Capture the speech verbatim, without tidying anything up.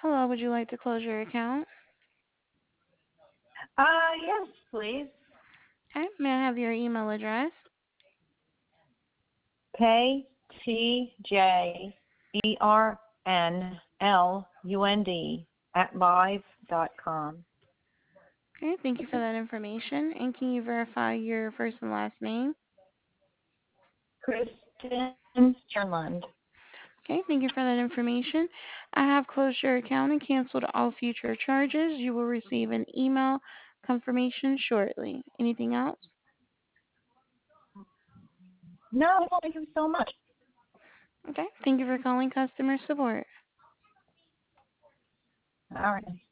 Hello, would you like to close your account? Uh, yes, please. Okay, may I have your email address? K T J E R N L U N D at live dot com. Okay, thank you for that information. And can you verify your first and last name? Kristen Sternlund. Okay, thank you for that information. I have closed your account and canceled all future charges. You will receive an email confirmation shortly. Anything else? No, thank you so much. Okay, thank you for calling customer support. All right.